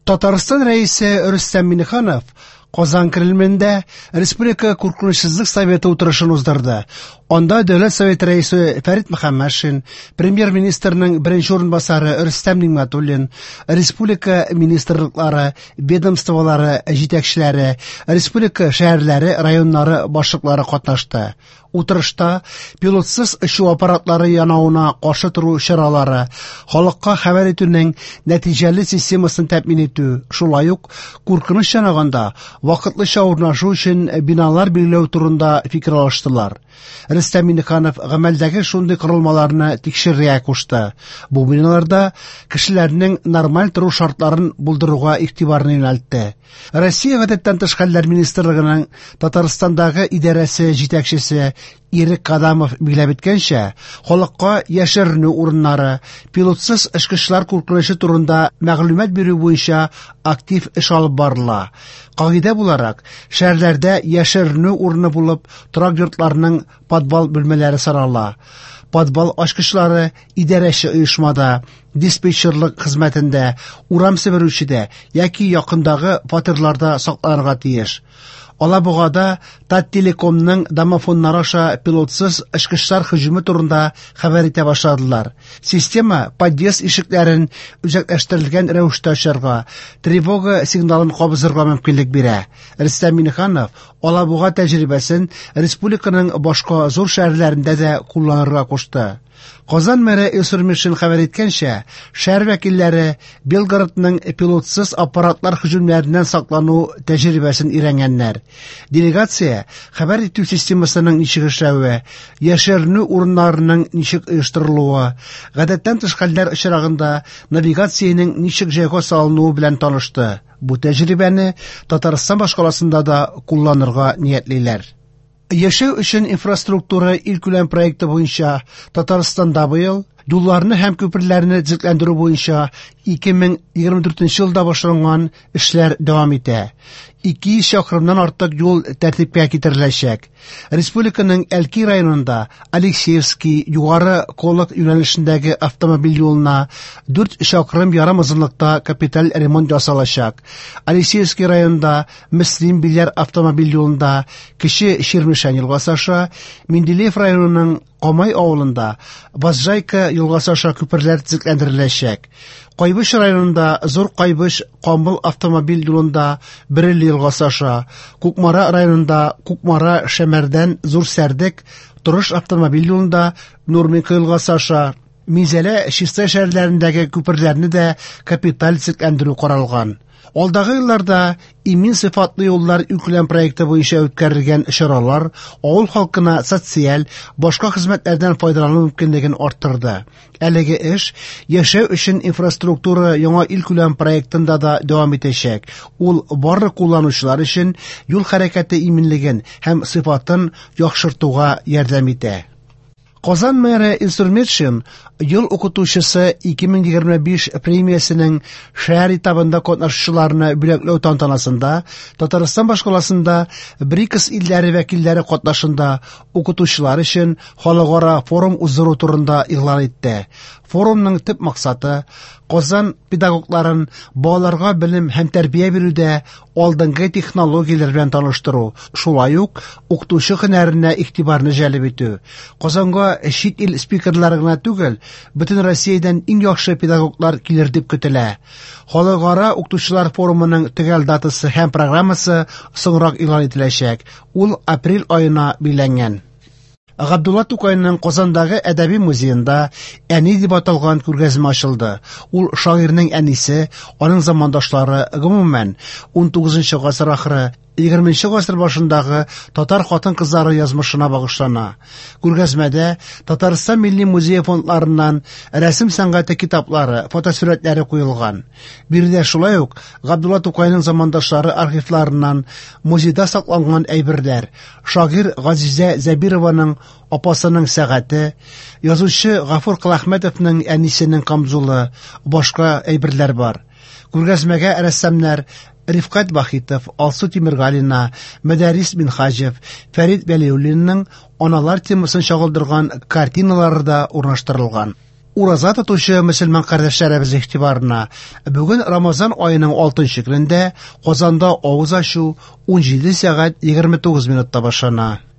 Татарстан рәисе Рөстәм Миңнеханов Казан Кремлендә Республика Куркынычсызлык советы утырышын уздырды. Анда Дәүләт советы рәисе Фәрит Мөхәммәтшин, премьер-министрның беренче орынбасары Рөстәм Нигъмәтуллин, республика министрлыклары, ведомстволары җитәкчеләре, республика шәһәрләре, районнары башлыклары катнашты. Утырышта пилотсыз очу аппаратлары янауына каршы тору чаралары, халыкка хәбәр итүнең нәтиҗәле системасын тәэмин итү, шулай ук куркыныч чанаганда вакытлыча урнашу өчен биналар билгеләү турында фикер алыштылар. Рөстәм Миңнеханов гамәлдәге шундый корылмаларны тикшерергә кушты. Бу биналарда кешеләрнең нормаль тору шартларын булдыруга игътибарны юнәлтте. Россия гадәттән тыш хәлләр министрлыгының Татарстандагы идарәсе җитәкчесе Ирек Кадамов билгеләп иткәнчә, халыкка яшеренү урыннары, пилотсыз эшкычлар куркынычы турында мәгълүмат бирү буенча актив эш алып барыла. Кагыйдә буларак, шәһәрләрдә яшеренү урыны булып торак йортларның подвал бүлмәләре санала. Подвал ачкычлары идарәче оешмада, диспетчерлык хезмәтендә, урам себерүчедә яки якындагы фатирларда сакланырга тиеш. Алабугада Таттелекомның домофоннары аша пилотсыз эшкычлар һөҗүме турында хәбәр итә башладылар. Система подъезд ишекләрен үзәкләштерелгән рәвештә ачарга, тревога сигналын кабызырга мөмкинлек бирә. Рөстәм Миңнеханов Алабуга тәҗрибәсен республиканың башка зур шәһәрләрендә дә кулланырга кушты. Казан мэры Илсур Метшин хәбәр иткәнчә, шәһәр вәкилләре Белгородның пилотсыз аппаратлар һөҗүмнәреннән саклану тәҗрибәсен өйрәнгәннәр. Делегация хәбәр итү системасының ничек эшләве, яшеренү урыннарының ничек оештырылуы, гадәттән тыш хәлләр очрагында навигациянең ничек җайга салынуы белән танышты. Бу тәҗрибәне Татарстан башкаласында да кулланырга ниятлиләр. Яшәү өчен инфраструктура илкүләм проекты буенча Татарстанда быел юлларны һәм күперләрне төзекләндерү буенча 2024 елда башланган эшләр дәвам итә. 200 чакрымнан артык юл тәртипкә китереләчәк. Республиканың Әлки районында Алексеевский югары Колок юнәлешендәге автомобиль юлына 4 чакрым ярым озынлыкта капиталь ремонт ясалачак. Алексеевский районында Мөслим Биләр автомобиль юлында кече Ширмешән елгасы аша, Менделеев районының Камай авылында Базжайка елгасы аша күперләр төзекләндереләчәк. Кайбыш районында Зур Кайбыш-Камбыл автомобиль юлында Бирелли елгасы аша, Кукмара районында Кукмара-Шәмәрдән Зур Сәрдек Турыш автомобиль юлында Нурминка елгасы аша, Мизәлә Чистай шәһәрләрендәге күперләрне дә капиталь төзекләндерү каралган. Алдагы елларда имин сыйфатлы юллар үкләм проекты буенча үткәрелгән чаралар авыл халкына социаль, башка хезмәтләрдән файдалану мөмкинлеген арттырды. Әлеге эш яшәү өчен инфраструктура яңа илкүләм проектында да дәвам итәчәк. Ул барлык кулланучылар өчен юл хәрәкәте иминлеген һәм сыйфатын яхшыртуга ярдәм итә. Казан мэры Илсур Метшин ел укытучысы 2025 премиясенең шәһәр этабында катнашучыларны бүләкләү тантанасында Татарстан башкаласында БРИКС илләре вәкилләре катнашында укытучылар өчен халыкара форум уздыру турында игълан итте. Форумның төп максаты Казан педагогларын балаларга белем һәм тәрбия бирүдә алдынгы технологияләр белән таныштыру, шулай ук укытучы һөнәренә игътибарны җәлеп итү. Казанга чит ил спикерлары гына түгел, бөтен Россиядән иң яхшы педагоглар килер дип көтелә. Халыкара укытучылар форумының төгәл датасы һәм программасы соңрак игълан ителәчәк. Ул апрель аена билгеләнгән. Габдулла Тукайның Казандагы әдәби музеенда әни дип аталган күргәзмә ачылды. Ул шагыйрьнең әнисе, аның замандашлары, гомумән 19 гасыр ахыры 20 гасыр башындагы татар хатын-кызлары язмышына багышлана. Күргәзмәдә Татарстан Милли музей фондларыннан рәсем сәнгате китаплары, фотосурәтләре куелган. Биредә шулай ук Габдулла Тукайның замандашлары архивларыннан музейда сакланган әйберләр, шагыйрь Газизә Зәбированың апасының сәгате, язучы Гафур Кылахмәтовның әнисенең камзулы, башка әйберләр бар. Күргәзмәгә рәссамнар Рифкат Бахитов, Алсу Тимиргалина, Мәдәрис Минхаҗев, Фәрит Вәлиуллинның аналар темасын чагылдырган картиналары да урнаштырылган. Ураза тотучы мөселман кардәшләребез игътибарына. Бүген Рамазан аеның 6нчы көндә Казанда авыз ачу 17 сәгать 29 минутта башлана.